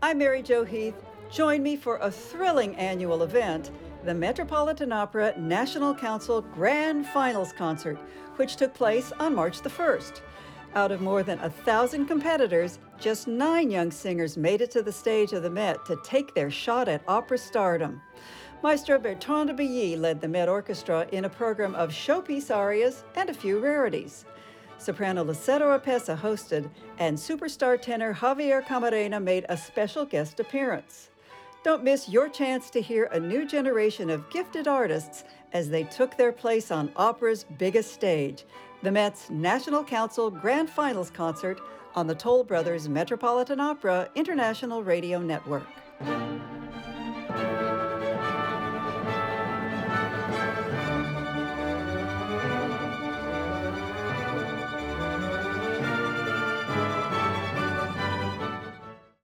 I'm Mary Jo Heath. Join me for a thrilling annual event, the Metropolitan Opera National Council Grand Finals Concert, which took place on March the 1st. Out of more than 1,000 competitors, just 9 young singers made it to the stage of the Met to take their shot at opera stardom. Maestro Bertrand de Billy led the Met Orchestra in a program of showpiece arias and a few rarities. Soprano Lucero Oropesa hosted, and superstar tenor Javier Camarena made a special guest appearance. Don't miss your chance to hear a new generation of gifted artists as they took their place on opera's biggest stage, the Met's National Council Grand Finals Concert on the Toll Brothers Metropolitan Opera International Radio Network.